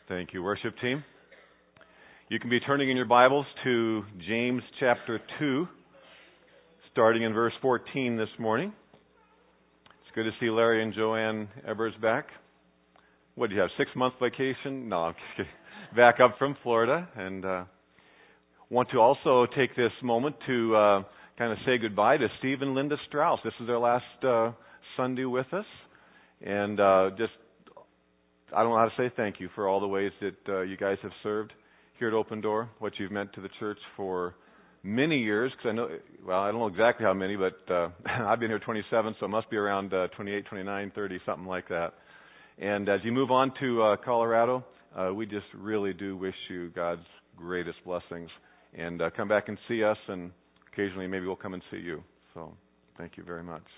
Thank you, worship team. You can be turning in your Bibles to James chapter 2, starting in verse 14 this morning. It's good to see Larry and Joanne Evers back. What do you have, 6-month vacation? No, I'm just kidding. Back up from Florida. And want to also take this moment to kind of say goodbye to Steve and Linda Strauss. This is their last Sunday with us. And I don't know how to say thank you for all the ways that you guys have served here at Open Door, what you've meant to the church for many years, because I don't know exactly how many, but I've been here 27, so it must be around 28, 29, 30, something like that. And as you move on to Colorado, we just really do wish you God's greatest blessings. And come back and see us, and occasionally maybe we'll come and see you. So thank you very much.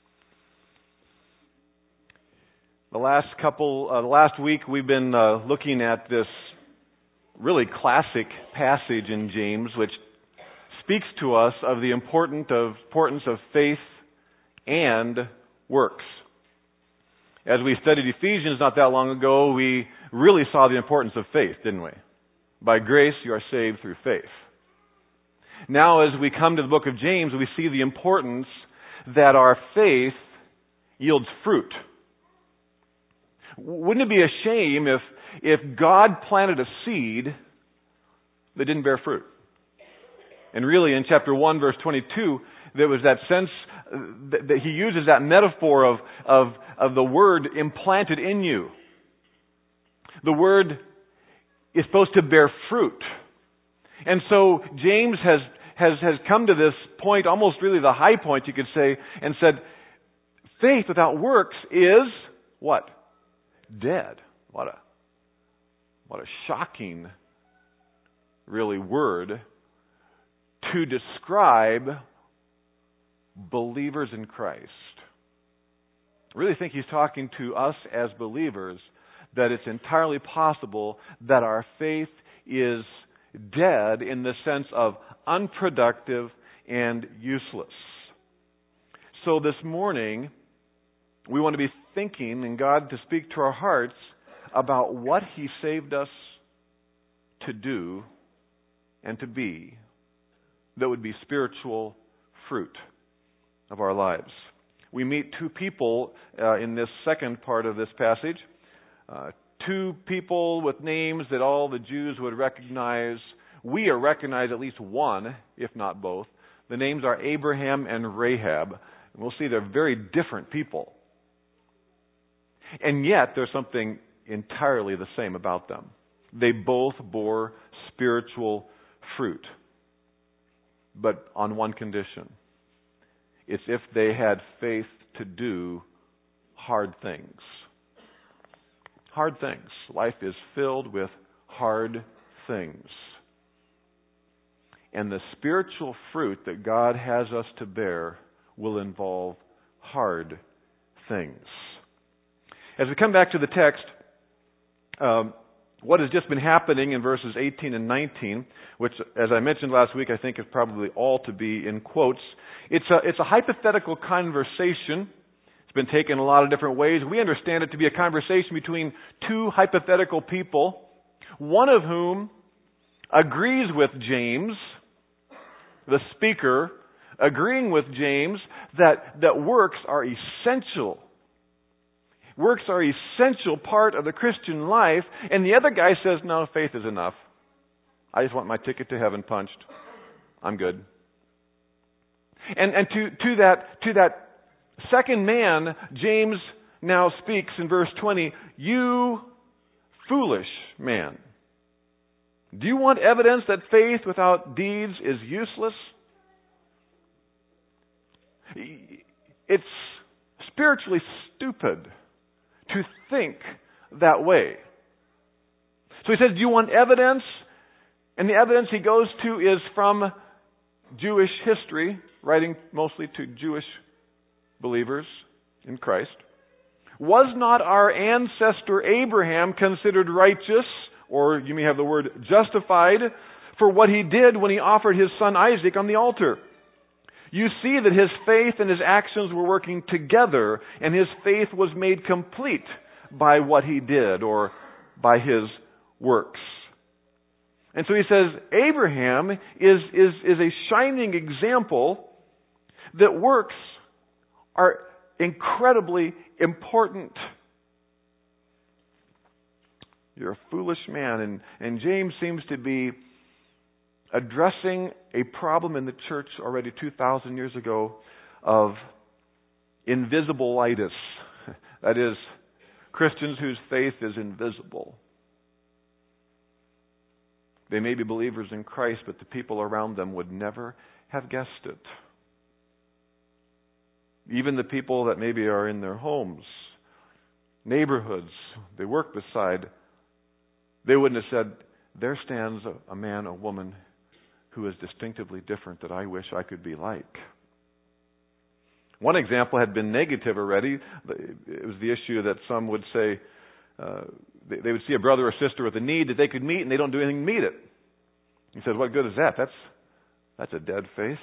The last week we've been looking at this really classic passage in James, which speaks to us of the importance of faith and works. As we studied Ephesians not that long ago, we really saw the importance of faith, didn't we? By grace you are saved through faith. Now as we come to the book of James, we see the importance that our faith yields fruit. Wouldn't it be a shame if God planted a seed that didn't bear fruit? And really in chapter 1 verse 22, there was that sense that he uses that metaphor of the word implanted in you. The word is supposed to bear fruit. And so James has come to this point, almost really the high point you could say, and said, faith without works is what? Dead. What a shocking, really, word to describe believers in Christ. I really think he's talking to us as believers that it's entirely possible that our faith is dead in the sense of unproductive and useless. So this morning, we want to be thinking and God to speak to our hearts about what He saved us to do and to be that would be spiritual fruit of our lives. We meet two people in this second part of this passage. Two people with names that all the Jews would recognize. We recognize at least one, if not both. The names are Abraham and Rahab. And we'll see they're very different people. And yet, there's something entirely the same about them. They both bore spiritual fruit. But on one condition. It's if they had faith to do hard things. Hard things. Life is filled with hard things. And the spiritual fruit that God has us to bear will involve hard things. As we come back to the text, what has just been happening in verses 18 and 19, which, as I mentioned last week, I think is probably all to be in quotes. It's a hypothetical conversation. It's been taken a lot of different ways. We understand it to be a conversation between two hypothetical people, one of whom agrees with James, the speaker, agreeing with James that works are essential. Works are an essential part of the Christian life, and the other guy says, no, faith is enough. I just want my ticket to heaven punched. I'm good. And to that second man, James now speaks in verse 20, you foolish man. Do you want evidence that faith without deeds is useless? It's spiritually stupid to think that way. So he says, do you want evidence? And the evidence he goes to is from Jewish history, writing mostly to Jewish believers in Christ. Was not our ancestor Abraham considered righteous, or you may have the word justified, for what he did when he offered his son Isaac on the altar? You see that his faith and his actions were working together, and his faith was made complete by what he did, or by his works. And so he says Abraham is a shining example that works are incredibly important. You're a foolish man. And James seems to be addressing a problem in the church already 2,000 years ago of invisibilitis. That is, Christians whose faith is invisible. They may be believers in Christ, but the people around them would never have guessed it. Even the people that maybe are in their homes, neighborhoods they work beside, they wouldn't have said, there stands a man, a woman who is distinctively different that I wish I could be like. One example had been negative already. It was the issue that some would say they would see a brother or sister with a need that they could meet and they don't do anything to meet it. He said, what good is that? That's a dead faith.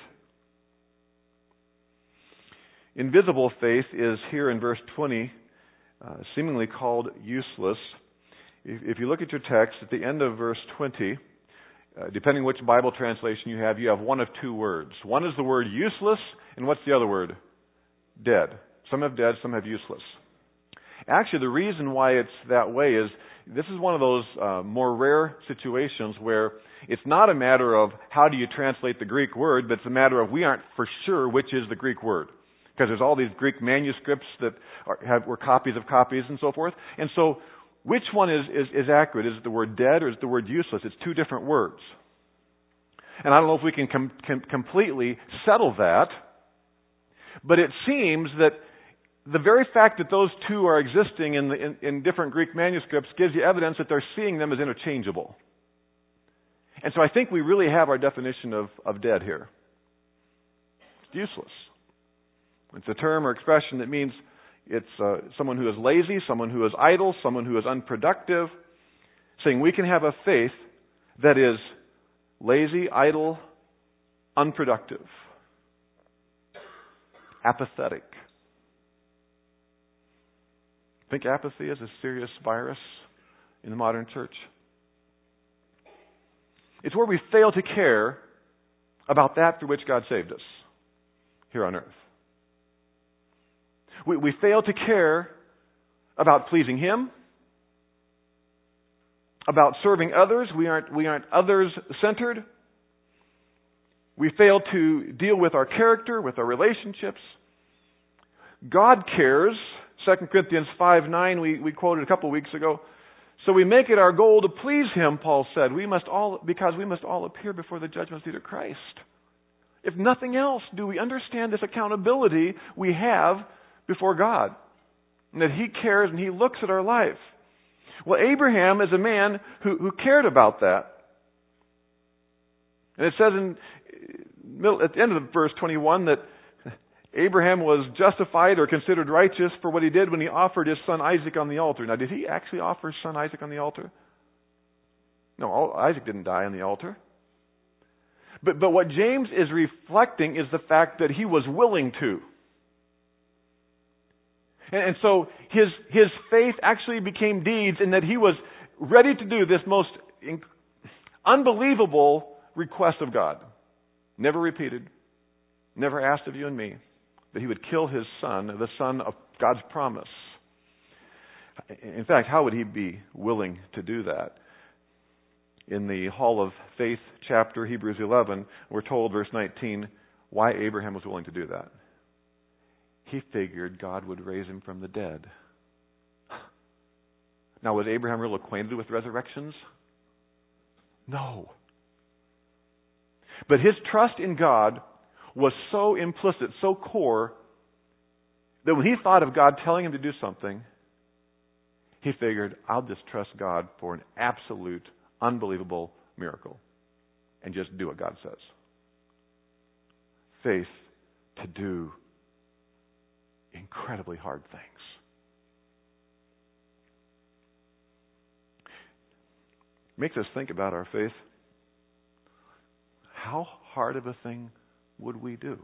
Invisible faith is here in verse 20 seemingly called useless. If you look at your text, at the end of verse 20, depending which Bible translation you have one of two words. One is the word useless, and what's the other word? Dead. Some have dead, some have useless. Actually, the reason why it's that way is this is one of those more rare situations where it's not a matter of how do you translate the Greek word, but it's a matter of we aren't for sure which is the Greek word. Because there's all these Greek manuscripts that were copies of copies and so forth. And so, which one is accurate? Is it the word dead or is it the word useless? It's two different words. And I don't know if we can completely settle that, but it seems that the very fact that those two are existing in different Greek manuscripts gives you evidence that they're seeing them as interchangeable. And so I think we really have our definition of dead here. It's useless. It's a term or expression that means it's someone who is lazy, someone who is idle, someone who is unproductive, saying we can have a faith that is lazy, idle, unproductive, apathetic. I think apathy is a serious virus in the modern church. It's where we fail to care about that through which God saved us here on earth. We fail to care about pleasing Him, about serving others. We aren't others-centered. We fail to deal with our character, with our relationships. God cares. 2 Corinthians 5:9, we quoted a couple weeks ago. So we make it our goal to please Him, Paul said. Because we must all appear before the judgment seat of Christ. If nothing else, do we understand this accountability we have before God? And that He cares and He looks at our life. Well, Abraham is a man who cared about that. And it says at the end of verse 21 that Abraham was justified or considered righteous for what he did when he offered his son Isaac on the altar. Now, did he actually offer his son Isaac on the altar? No, Isaac didn't die on the altar. But what James is reflecting is the fact that he was willing to. And so his faith actually became deeds in that he was ready to do this most unbelievable request of God. Never repeated, never asked of you and me, that he would kill his son, the son of God's promise. In fact, how would he be willing to do that? In the Hall of Faith chapter, Hebrews 11, we're told, verse 19, why Abraham was willing to do that. He figured God would raise him from the dead. Now, was Abraham real acquainted with resurrections? No. But his trust in God was so implicit, so core, that when he thought of God telling him to do something, he figured, I'll just trust God for an absolute, unbelievable miracle and just do what God says. Faith to do incredibly hard things. Makes us think about our faith. How hard of a thing would we do?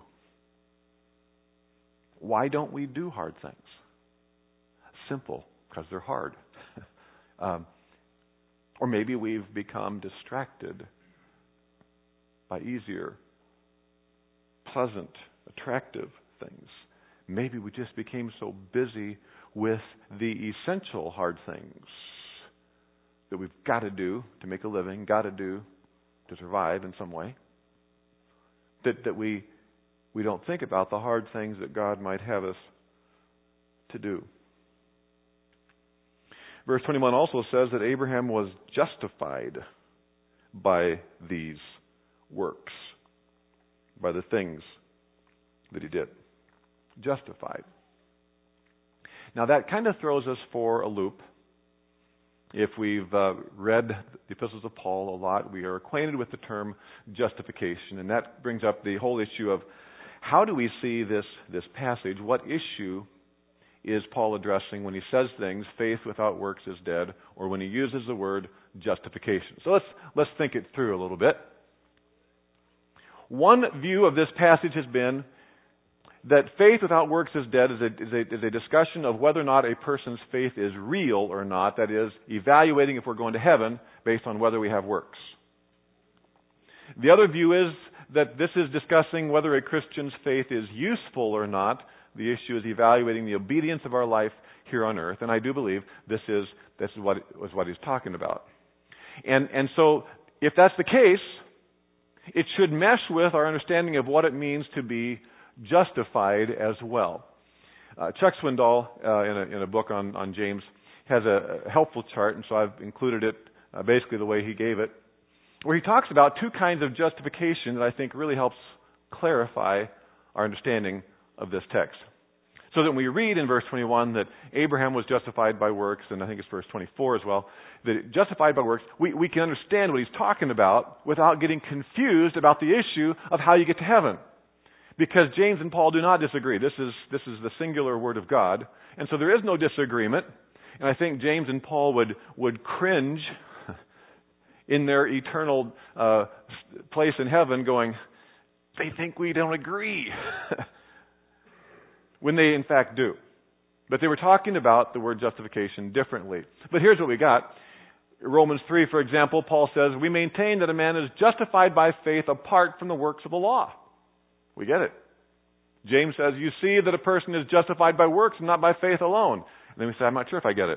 Why don't we do hard things? Simple, because they're hard. Or maybe we've become distracted by easier, pleasant, attractive things. Maybe we just became so busy with the essential hard things that we've got to do to make a living, got to do to survive in some way, that we don't think about the hard things that God might have us to do. Verse 21 also says that Abraham was justified by these works, by the things that he did. Justified. Now that kind of throws us for a loop. If we've read the epistles of Paul a lot, we are acquainted with the term justification, and that brings up the whole issue of how do we see this passage? What issue is Paul addressing when he says things, faith without works is dead, or when he uses the word justification? So let's think it through a little bit. One view of this passage has been that faith without works is dead is a discussion of whether or not a person's faith is real or not, that is, evaluating if we're going to heaven based on whether we have works. The other view is that this is discussing whether a Christian's faith is useful or not. The issue is evaluating the obedience of our life here on earth, and I do believe this is what he's talking about. And so, if that's the case, it should mesh with our understanding of what it means to be justified as well. Chuck Swindoll, in a book on James, has a helpful chart, and so I've included it basically the way he gave it, where he talks about two kinds of justification that I think really helps clarify our understanding of this text. So that when we read in verse 21 that Abraham was justified by works, and I think it's verse 24 as well, that justified by works, we can understand what he's talking about without getting confused about the issue of how you get to heaven. Because James and Paul do not disagree. This is the singular word of God. And so there is no disagreement. And I think James and Paul would cringe in their eternal place in heaven going, they think we don't agree. When they in fact do. But they were talking about the word justification differently. But here's what we got. Romans 3, for example, Paul says, we maintain that a man is justified by faith apart from the works of the law. We get it. James says, you see that a person is justified by works and not by faith alone. And then we say, I'm not sure if I get it.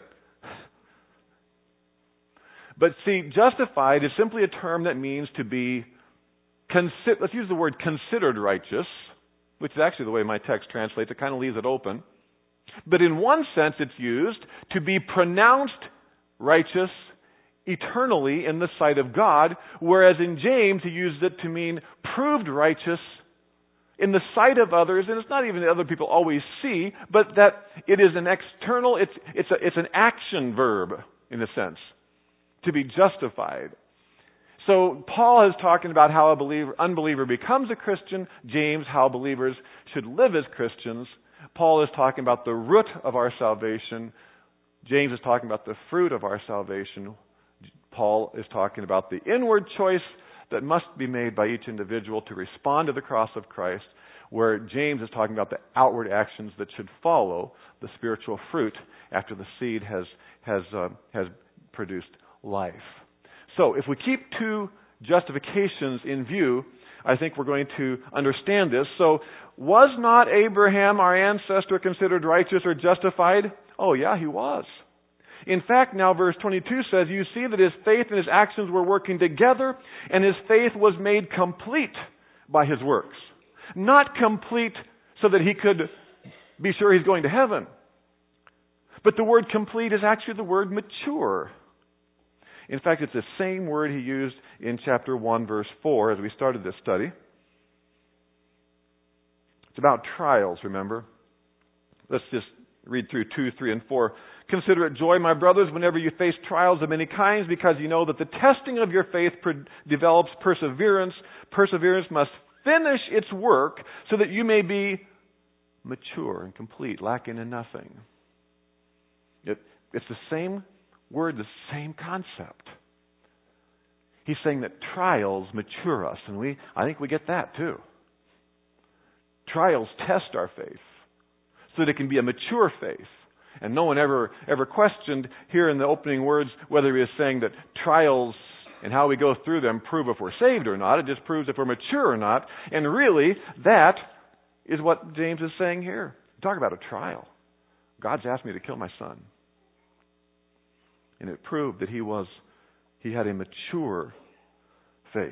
But see, justified is simply a term that means to be, let's use the word considered righteous, which is actually the way my text translates. It kind of leaves it open. But in one sense, it's used to be pronounced righteous eternally in the sight of God, whereas in James, he uses it to mean proved righteous in the sight of others, and it's not even that other people always see, but that it is an external, it's an action verb, in a sense, to be justified. So Paul is talking about how unbeliever becomes a Christian. James, how believers should live as Christians. Paul is talking about the root of our salvation. James is talking about the fruit of our salvation. Paul is talking about the inward choice that must be made by each individual to respond to the cross of Christ, where James is talking about the outward actions that should follow the spiritual fruit after the seed has produced life. So if we keep two justifications in view, I think we're going to understand this. So was not Abraham, our ancestor, considered righteous or justified? Oh yeah, he was. In fact, now verse 22 says, you see that his faith and his actions were working together, and his faith was made complete by his works. Not complete so that he could be sure he's going to heaven. But the word complete is actually the word mature. In fact, it's the same word he used in chapter 1, verse 4, as we started this study. It's about trials, remember? Let's just read through 2, 3, and 4. Consider it joy, my brothers, whenever you face trials of many kinds, because you know that the testing of your faith develops perseverance. Perseverance must finish its work so that you may be mature and complete, lacking in nothing. It's the same word, the same concept. He's saying that trials mature us, and I think we get that too. Trials test our faith so that it can be a mature faith. And no one ever questioned here in the opening words whether he is saying that trials and how we go through them prove if we're saved or not. It just proves if we're mature or not. And really, that is what James is saying here. Talk about a trial. God's asked me to kill my son. And it proved that he had a mature faith.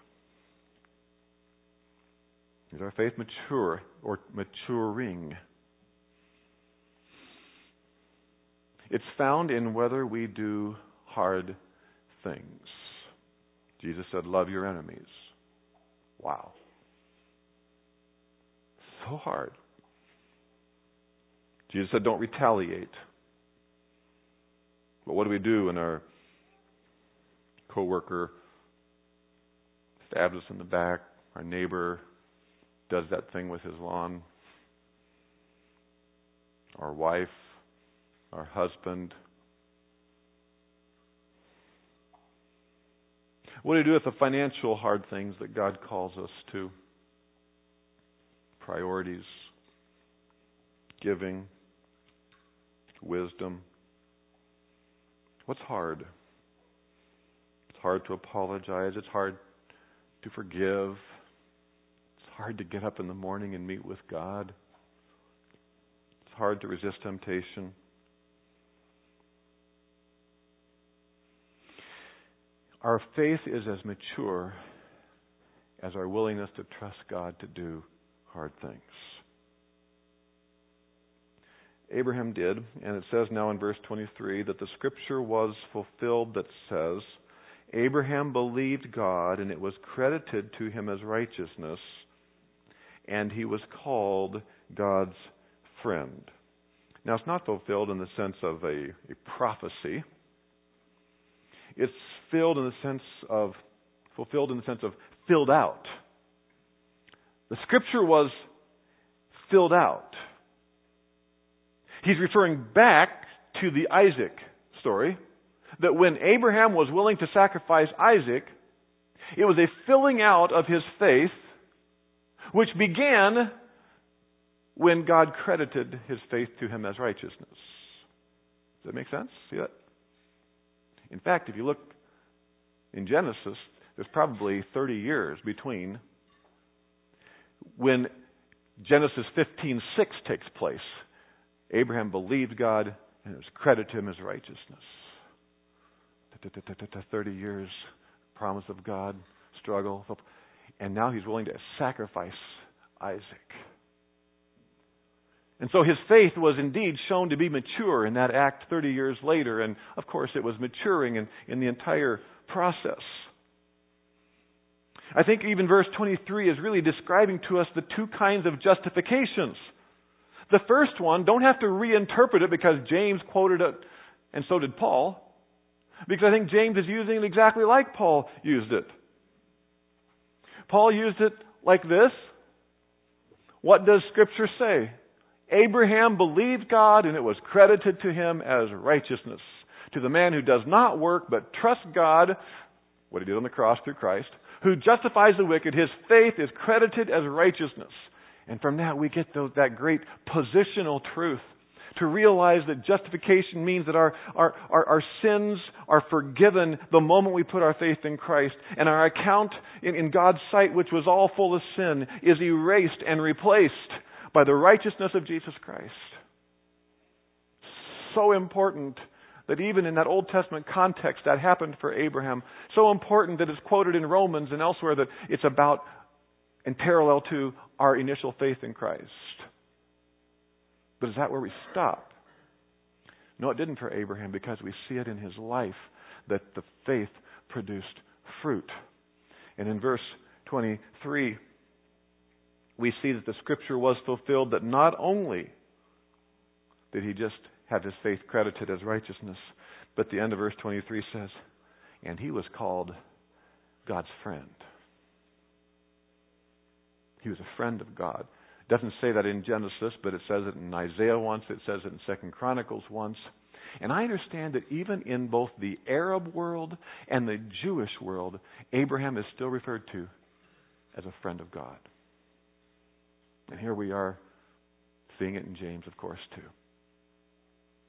Is our faith mature or maturing? It's found in whether we do hard things. Jesus said, love your enemies. Wow. So hard. Jesus said, don't retaliate. But what do we do when our coworker stabs us in the back, our neighbor does that thing with his lawn, our wife, our husband? What do we do with the financial hard things that God calls us to? Priorities, giving, wisdom. What's hard? It's hard to apologize. It's hard to forgive. It's hard to get up in the morning and meet with God. It's hard to resist temptation. Our faith is as mature as our willingness to trust God to do hard things. Abraham did, and it says now in verse 23 that the scripture was fulfilled that says, Abraham believed God, and it was credited to him as righteousness, and he was called God's friend. Now, it's not fulfilled in the sense of a prophecy. It's fulfilled in the sense of filled out. The scripture was filled out. He's referring back to the Isaac story, that when Abraham was willing to sacrifice Isaac, it was a filling out of his faith, which began when God credited his faith to him as righteousness. Does that make sense? See that? In fact, if you look in Genesis, there's probably 30 years between when Genesis 15:6 takes place. Abraham believed God, and it was credited to him as righteousness. 30 years, promise of God, struggle, and now he's willing to sacrifice Isaac. And so his faith was indeed shown to be mature in that act 30 years later, and of course it was maturing in the entire process. I think even verse 23 is really describing to us the two kinds of justifications. The first one, don't have to reinterpret it because James quoted it, and so did Paul, because I think James is using it exactly like Paul used it. Paul used it like this. What does Scripture say? Abraham believed God, and it was credited to him as righteousness. To the man who does not work but trusts God, what he did on the cross through Christ, who justifies the wicked, his faith is credited as righteousness. And from that we get that great positional truth to realize that justification means that our sins are forgiven the moment we put our faith in Christ. And our account in God's sight, which was all full of sin, is erased and replaced by the righteousness of Jesus Christ. So important that even in that Old Testament context that happened for Abraham. So important that it's quoted in Romans and elsewhere that it's about and parallel to our initial faith in Christ. But is that where we stop? No, it didn't for Abraham, because we see it in his life that the faith produced fruit. And in verse 23, we see that the scripture was fulfilled, that not only did he just have his faith credited as righteousness, but the end of verse 23 says, and he was called God's friend. He was a friend of God. It doesn't say that in Genesis, but it says it in Isaiah once. It says it in 2 Chronicles once. And I understand that even in both the Arab world and the Jewish world, Abraham is still referred to as a friend of God. And here we are seeing it in James, of course, too.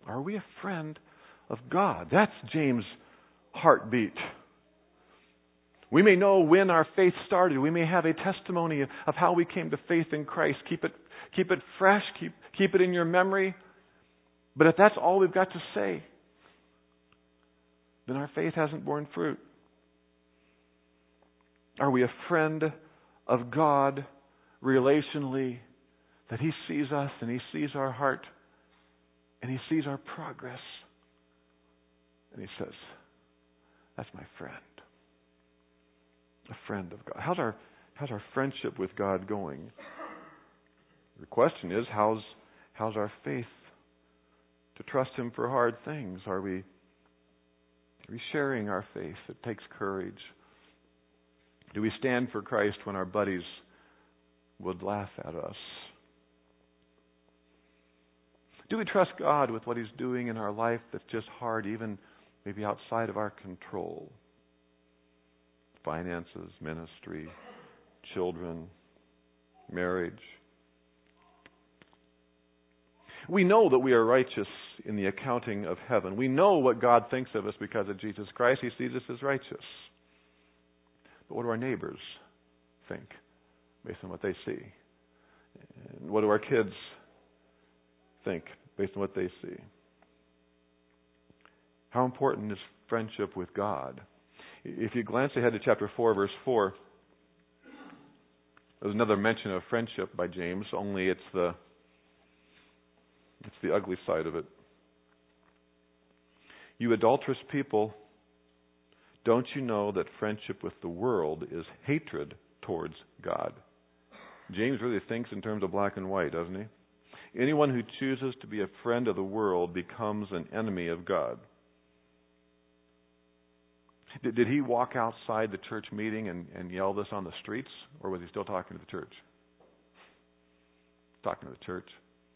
Are we a friend of God? That's James' heartbeat. We may know when our faith started. We may have a testimony of how we came to faith in Christ. Keep it fresh. Keep it in your memory. But if that's all we've got to say, then our faith hasn't borne fruit. Are we a friend of God relationally, that He sees us and He sees our heart and He sees our progress and He says, that's my friend. A friend of God. How's our friendship with God going? The question is, how's our faith to trust Him for hard things? Are we sharing our faith? It takes courage. Do we stand for Christ when our buddies would laugh at us? Do we trust God with what He's doing in our life that's just hard, even maybe outside of our control? Finances, ministry, children, marriage. We know that we are righteous in the accounting of heaven. We know what God thinks of us because of Jesus Christ. He sees us as righteous. But what do our neighbors think based on what they see? And what do our kids think based on what they see? How important is friendship with God? If you glance ahead to chapter 4, verse 4, there's another mention of friendship by James, only it's the ugly side of it. You adulterous people, don't you know that friendship with the world is hatred towards God? James really thinks in terms of black and white, doesn't he? Anyone who chooses to be a friend of the world becomes an enemy of God. Did he walk outside the church meeting and yell this on the streets? Or was he still talking to the church? Talking to the church.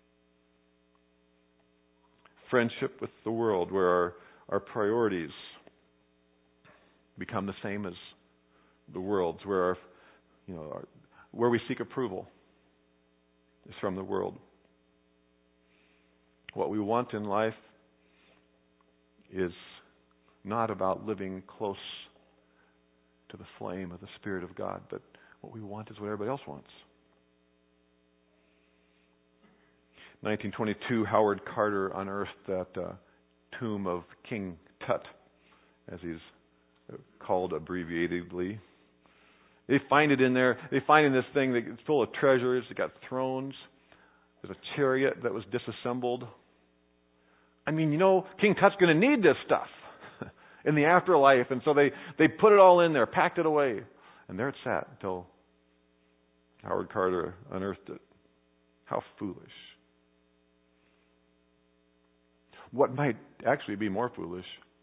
Friendship with the world, where our priorities become the same as the world's, where where we seek approval is from the world. What we want in life is not about living close to the flame of the Spirit of God, but what we want is what everybody else wants. 1922, Howard Carter unearthed that tomb of King Tut, as he's called abbreviatedly. They find it in there. They find in this thing that it's full of treasures. It got thrones. There's a chariot that was disassembled. I mean, King Tut's going to need this stuff in the afterlife. And so they put it all in there, packed it away. And there it sat until Howard Carter unearthed it. How foolish. What might actually be more foolish?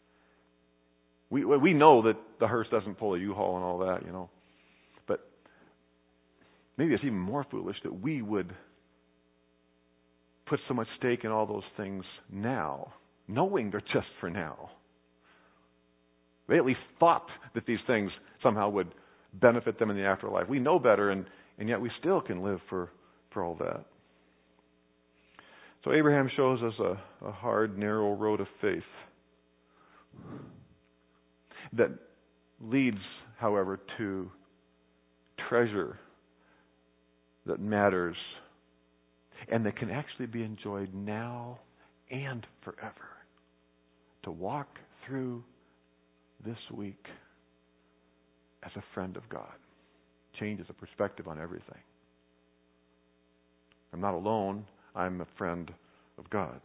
We know that the hearse doesn't pull a U-Haul and all that, But maybe it's even more foolish that we would put so much stake in all those things now, knowing they're just for now. They at least thought that these things somehow would benefit them in the afterlife. We know better, and yet we still can live for all that. So Abraham shows us a hard, narrow road of faith that leads, however, to treasure that matters and that can actually be enjoyed now and forever. To walk through this week as a friend of God changes the perspective on everything. I'm not alone. I'm a friend of God.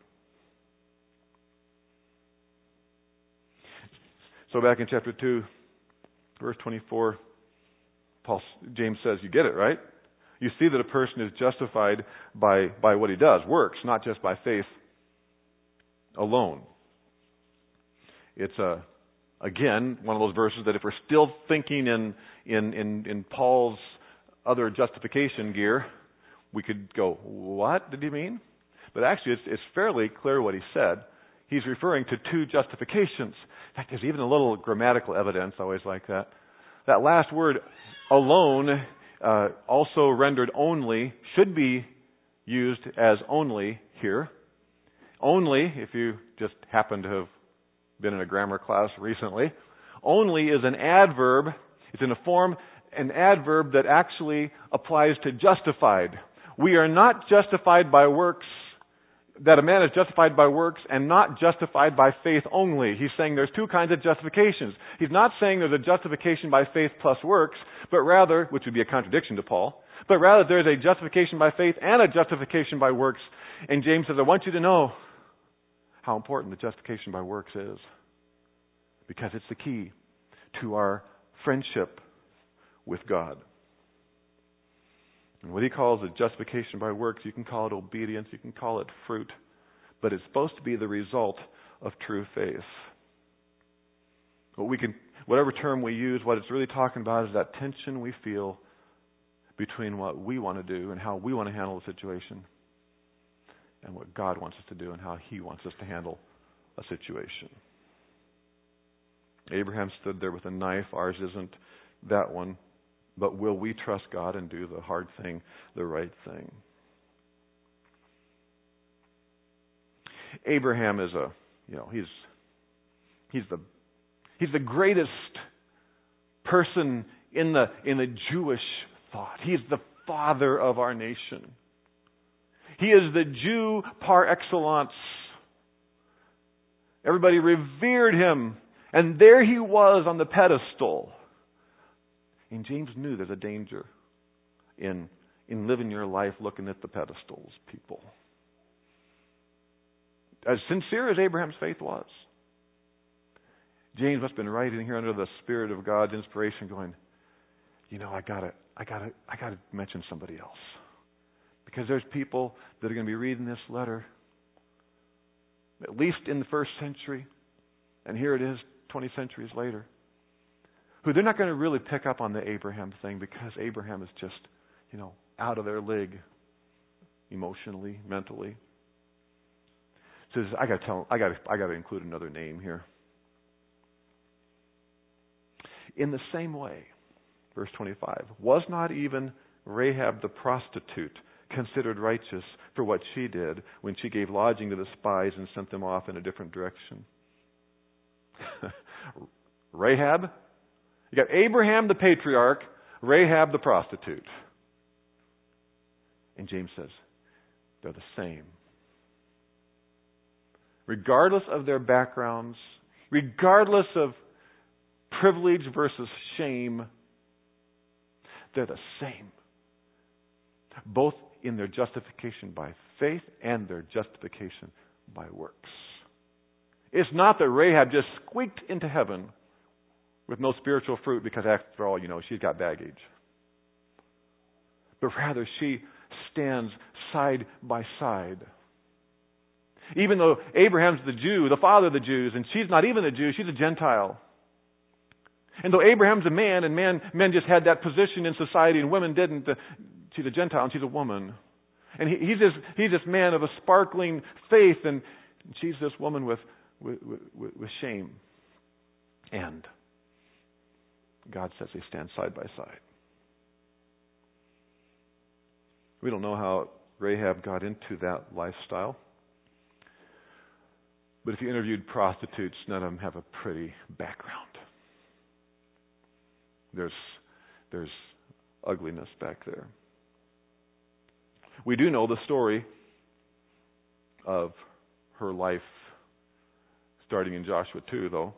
So back in chapter 2, verse 24, James says, you get it, right? You see that a person is justified by what he does, works, not just by faith alone. It's again one of those verses that if we're still thinking in Paul's other justification gear, we could go, what did he mean? But actually, it's fairly clear what he said. He's referring to two justifications. In fact, there's even a little grammatical evidence. I always like that. That last word, alone, also rendered only, should be used as only here. Only, if you just happen to have been in a grammar class recently, only is an adverb. It's in a form, an adverb that actually applies to justified. We are not justified by works, that a man is justified by works and not justified by faith only. He's saying there's two kinds of justifications. He's not saying there's a justification by faith plus works, but rather, which would be a contradiction to Paul, but rather there's a justification by faith and a justification by works. And James says, I want you to know how important the justification by works is, because it's the key to our friendship with God. And what he calls a justification by works, you can call it obedience, you can call it fruit, but it's supposed to be the result of true faith. Whatever term we use, what it's really talking about is that tension we feel between what we want to do and how we want to handle the situation and what God wants us to do and how He wants us to handle a situation. Abraham stood there with a knife. Ours isn't that one. But will we trust God and do the hard thing, the right thing? Abraham is he's the greatest person in the Jewish thought. He's the father of our nation. He is the Jew par excellence. Everybody revered him, and there he was on the pedestal. And James knew there's a danger in living your life looking at the pedestals, people. As sincere as Abraham's faith was, James must have been writing here under the Spirit of God's inspiration, going, I gotta mention somebody else, because there's people that are going to be reading this letter, at least in the first century, and here it is, 20 centuries later, who they're not going to really pick up on the Abraham thing, because Abraham is just, out of their league, emotionally, mentally. Says, I got to include another name here. In the same way, verse 25, was not even Rahab the prostitute considered righteous for what she did when she gave lodging to the spies and sent them off in a different direction? Rahab? You got Abraham the patriarch, Rahab the prostitute. And James says, they're the same. Regardless of their backgrounds, regardless of privilege versus shame, they're the same. Both in their justification by faith and their justification by works. It's not that Rahab just squeaked into heaven with no spiritual fruit because, after all, she's got baggage. But rather, she stands side by side. Even though Abraham's the Jew, the father of the Jews, and she's not even a Jew, she's a Gentile. And though Abraham's a man, and men just had that position in society, and women didn't, she's a Gentile and she's a woman. And he's this man of a sparkling faith, and she's this woman with shame. And God says they stand side by side. We don't know how Rahab got into that lifestyle. But if you interviewed prostitutes, none of them have a pretty background. There's ugliness back there. We do know the story of her life starting in Joshua 2, though.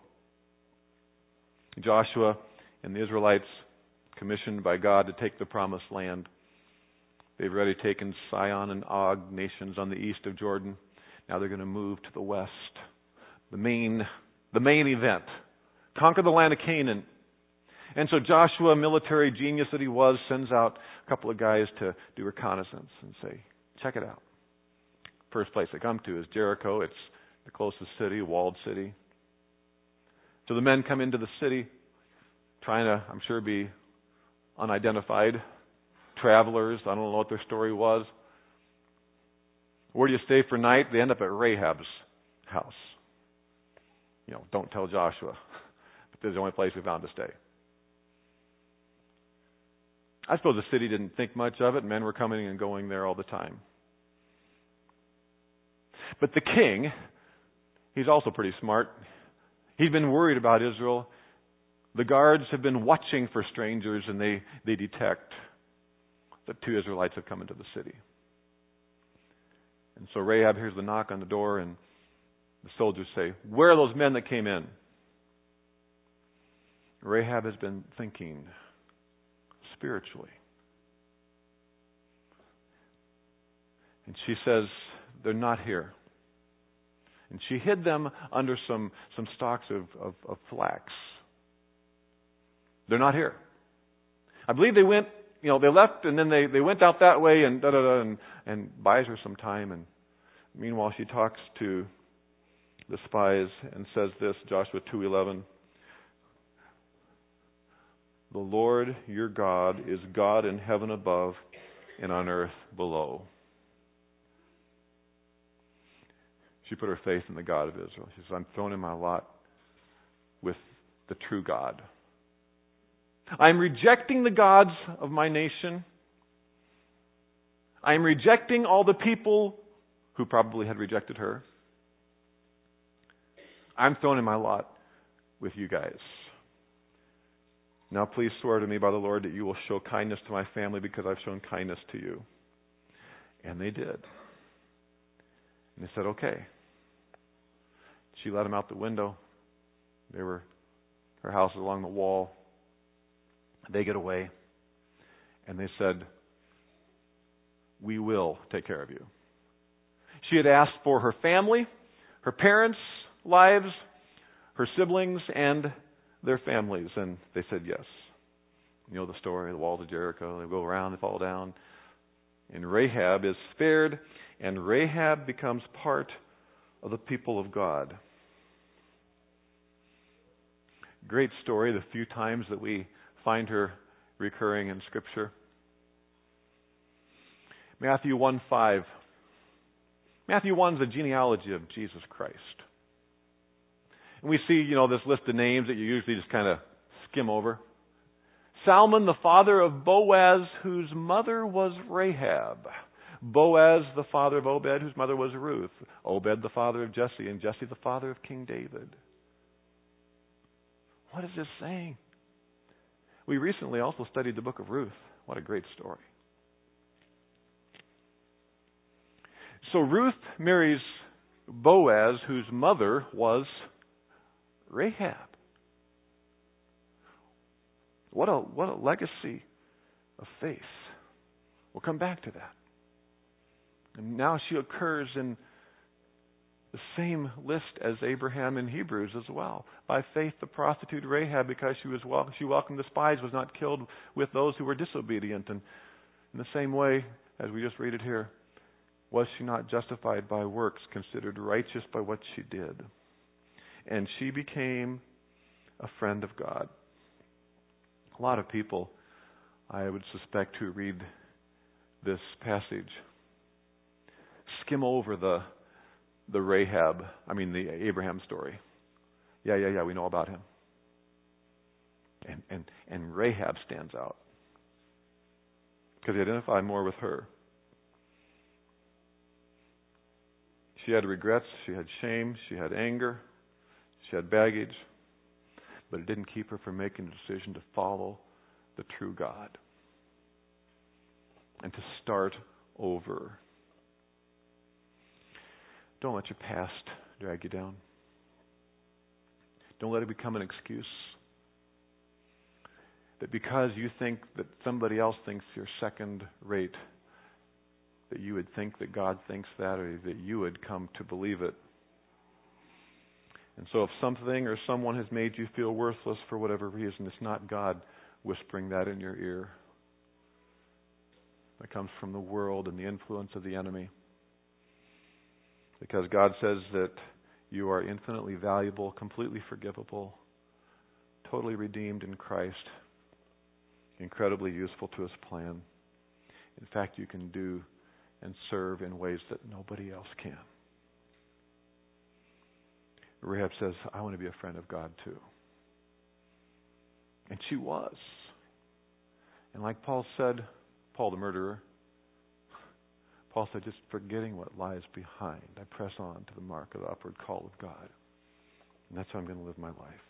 Joshua and the Israelites, commissioned by God to take the promised land. They've already taken Sihon and Og nations on the east of Jordan. Now they're going to move to the west. The main event. Conquer the land of Canaan. And so Joshua, military genius that he was, sends out a couple of guys to do reconnaissance and say, check it out. First place they come to is Jericho. It's the closest city, walled city. So the men come into the city, trying to, I'm sure, be unidentified travelers. I don't know what their story was. Where do you stay for night? They end up at Rahab's house. Don't tell Joshua. But this is the only place we found to stay. I suppose the city didn't think much of it. Men were coming and going there all the time. But the king, he's also pretty smart. He's been worried about Israel. The guards have been watching for strangers, and they detect that 2 Israelites have come into the city. And so Rahab hears the knock on the door, and the soldiers say, "Where are those men that came in?" Rahab has been thinking spiritually. And she says, "They're not here." And she hid them under some stalks of flax. They're not here. I believe they went, they left and then they went out that way and and buys her some time. And meanwhile, she talks to the spies and says this, Joshua 2:11. "The Lord your God is God in heaven above and on earth below." She put her faith in the God of Israel. She says, "I'm thrown in my lot with the true God. I'm rejecting the gods of my nation. I'm rejecting all the people who probably had rejected her. I'm thrown in my lot with you guys. Now please swear to me by the Lord that you will show kindness to my family because I've shown kindness to you." And they did. And they said, "Okay." She let them out the window. Her house is along the wall. They get away. And they said, "We will take care of you." She had asked for her family, her parents' lives, her siblings, and their families. And they said yes. You know the story, the walls of Jericho. They go around, they fall down. And Rahab is spared, and Rahab becomes part of the people of God. Great story, the few times that we find her recurring in Scripture. Matthew 1:5. Matthew 1 is the genealogy of Jesus Christ. And we see, this list of names that you usually just kind of skim over. Salmon, the father of Boaz, whose mother was Rahab. Boaz, the father of Obed, whose mother was Ruth. Obed, the father of Jesse, and Jesse, the father of King David. What is this saying? We recently also studied the book of Ruth. What a great story. So Ruth marries Boaz, whose mother was Rahab. What a legacy of faith. We'll come back to that. And now she occurs in the same list as Abraham in Hebrews as well. By faith, the prostitute Rahab, because she welcomed the spies, was not killed with those who were disobedient. And in the same way, as we just read it here, was she not justified by works, considered righteous by what she did? And she became a friend of God. A lot of people, I would suspect, who read this passage skim over the Abraham story. Yeah, we know about him. And Rahab stands out because they identify more with her. She had regrets, she had shame, she had anger, she had baggage, but it didn't keep her from making the decision to follow the true God and to start over. Don't let your past drag you down. Don't let it become an excuse. That because you think that somebody else thinks you're second rate, that you would think that God thinks that, or that you would come to believe it. And so if something or someone has made you feel worthless for whatever reason, it's not God whispering that in your ear. It comes from the world and the influence of the enemy. Because God says that you are infinitely valuable, completely forgivable, totally redeemed in Christ, incredibly useful to His plan. In fact, you can do and serve in ways that nobody else can. Rahab says, I want to be a friend of God too. And she was. And like Paul said, Paul the murderer, Paul said, just forgetting what lies behind, I press on to the mark of the upward call of God. And that's how I'm going to live my life.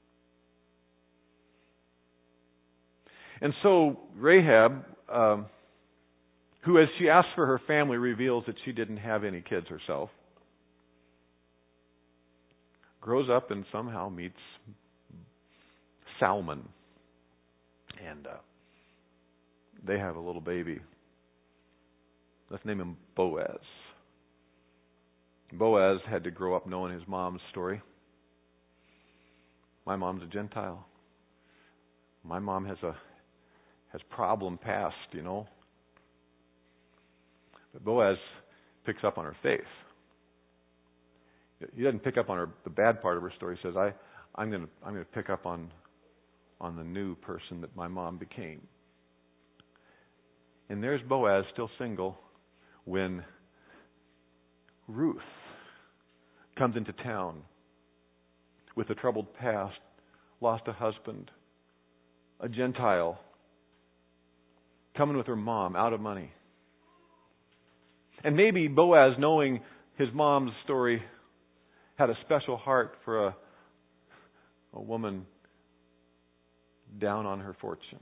And so Rahab, who as she asks for her family reveals that she didn't have any kids herself, grows up and somehow meets Salmon. And they have a little baby. Let's name him Boaz. Boaz had to grow up knowing his mom's story. My mom's a Gentile. My mom has problem past, But Boaz picks up on her faith. He doesn't pick up on the bad part of her story. He says, I'm going to pick up on the new person that my mom became. And there's Boaz, still single, when Ruth comes into town with a troubled past, lost a husband, a Gentile, coming with her mom, out of money. And maybe Boaz, knowing his mom's story, had a special heart for a woman down on her fortune.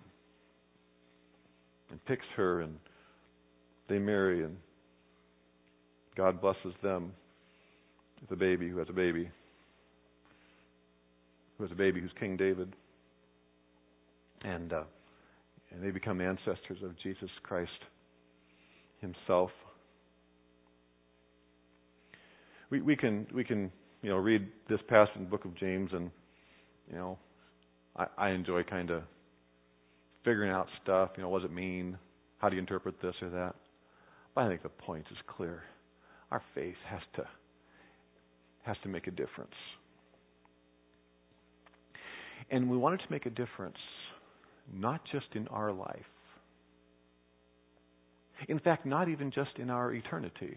And picks her, and they marry, and God blesses them with a baby who has a baby who's King David. And they become ancestors of Jesus Christ himself. We can read this passage in the book of James, and I enjoy kind of figuring out stuff. What does it mean? How do you interpret this or that? But I think the point is clear. Our faith has to make a difference. And we want it to make a difference not just in our life. In fact, not even just in our eternity.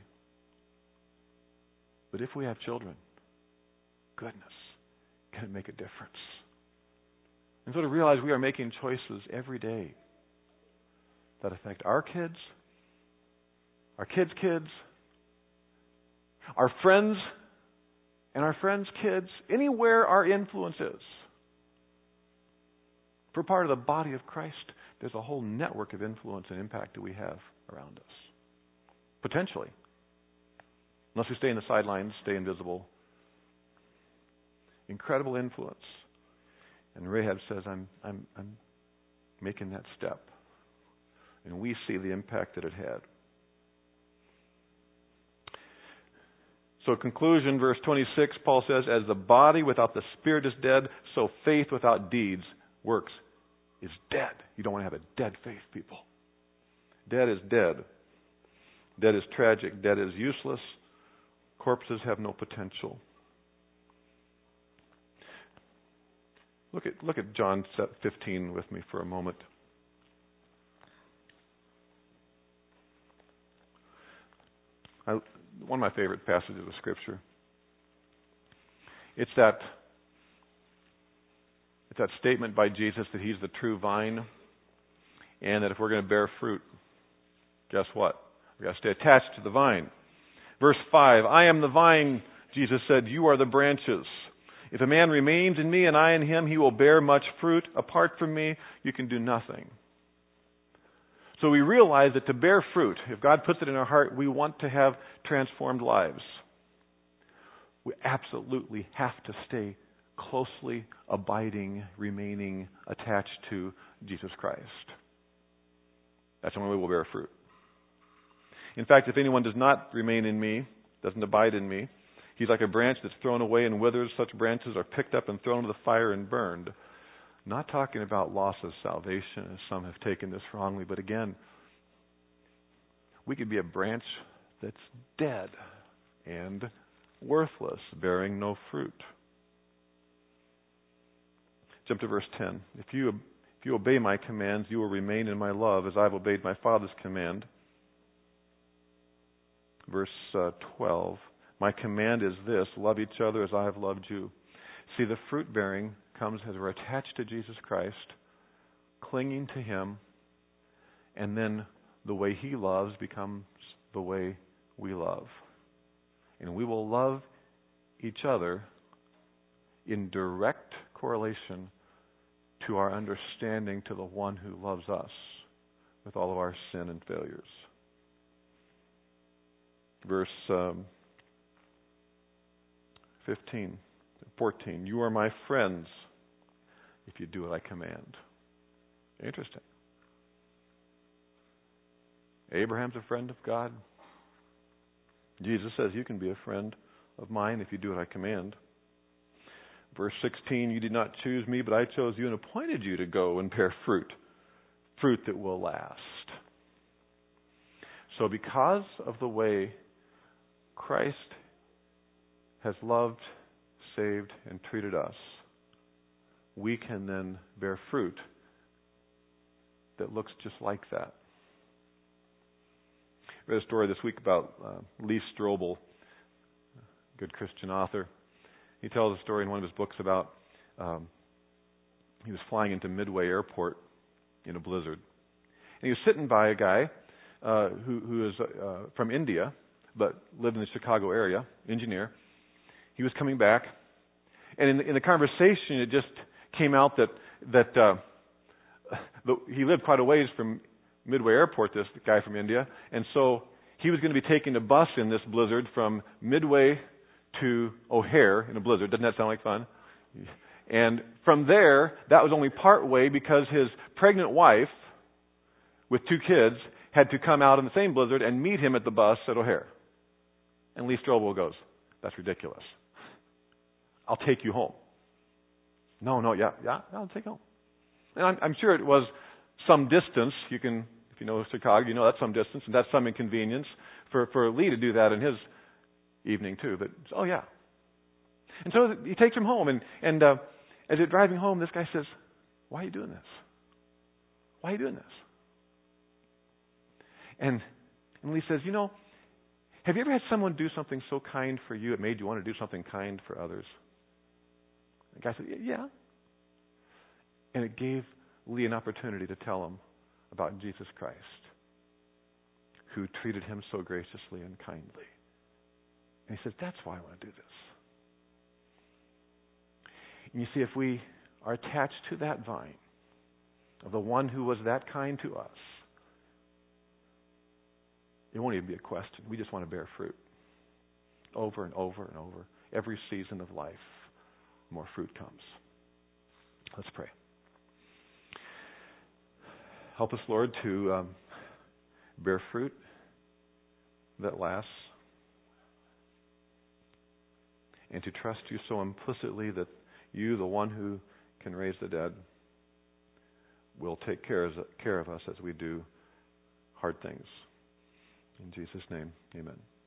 But if we have children, goodness, can it make a difference? And so to realize we are making choices every day that affect our kids, our kids' kids, our friends, and our friends' kids, anywhere our influence is. If we're part of the body of Christ, there's a whole network of influence and impact that we have around us. Potentially. Unless we stay in the sidelines, stay invisible. Incredible influence. And Rahab says, I'm making that step. And we see the impact that it had. So conclusion, verse 26, Paul says, as the body without the spirit is dead, so faith without deeds, works, is dead. You don't want to have a dead faith, people. Dead is dead. Dead is tragic. Dead is useless. Corpses have no potential. Look at John 15 with me for a moment. One of my favorite passages of Scripture. It's that statement by Jesus that He's the true vine, and that if we're going to bear fruit, guess what? We've got to stay attached to the vine. Verse 5, I am the vine, Jesus said, you are the branches. If a man remains in me and I in him, he will bear much fruit. Apart from me, you can do nothing. So we realize that to bear fruit, if God puts it in our heart, we want to have transformed lives. We absolutely have to stay closely abiding, remaining, attached to Jesus Christ. That's the only way we'll bear fruit. In fact, if anyone does not remain in me, doesn't abide in me, he's like a branch that's thrown away and withers. Such branches are picked up and thrown into the fire and burned. Not talking about loss of salvation, as some have taken this wrongly, but again, we could be a branch that's dead and worthless, bearing no fruit. Jump to verse 10. If you obey my commands, you will remain in my love, as I've obeyed my Father's command. Verse 12. My command is this, love each other as I have loved you. See, the fruit bearing comes as we're attached to Jesus Christ, clinging to Him, and then the way He loves becomes the way we love. And we will love each other in direct correlation to our understanding to the one who loves us with all of our sin and failures. Verse 14, you are my friends if you do what I command. Interesting. Abraham's a friend of God. Jesus says you can be a friend of mine if you do what I command. Verse 16, you did not choose me, but I chose you and appointed you to go and bear fruit that will last. So because of the way Christ has loved, saved, and treated us, we can then bear fruit that looks just like that. I read a story this week about Lee Strobel, a good Christian author. He tells a story in one of his books about he was flying into Midway Airport in a blizzard. And he was sitting by a guy who is from India, but lived in the Chicago area, engineer. He was coming back. And in the conversation, it just came out that he lived quite a ways from Midway Airport, this guy from India. And so he was going to be taking a bus in this blizzard from Midway to O'Hare in a blizzard. Doesn't that sound like fun? And from there, that was only part way because his pregnant wife with 2 kids had to come out in the same blizzard and meet him at the bus at O'Hare. And Lee Strobel goes, that's ridiculous. I'll take you home. No, yeah, I'll take you home. And I'm sure it was some distance. You can, if you know Chicago, you know that's some distance, and that's some inconvenience for Lee to do that in his evening too. But oh yeah. And so he takes him home, and as they're driving home, this guy says, "Why are you doing this? Why are you doing this?" And Lee says, have you ever had someone do something so kind for you it made you want to do something kind for others? The guy said, yeah. And it gave Lee an opportunity to tell him about Jesus Christ, who treated him so graciously and kindly. And he says, that's why I want to do this. And you see, if we are attached to that vine of the one who was that kind to us, it won't even be a question. We just want to bear fruit. Over and over and over. Every season of life, more fruit comes. Let's pray. Help us, Lord, to bear fruit that lasts, and to trust you so implicitly that you, the one who can raise the dead, will take care of us as we do hard things. In Jesus' name, amen.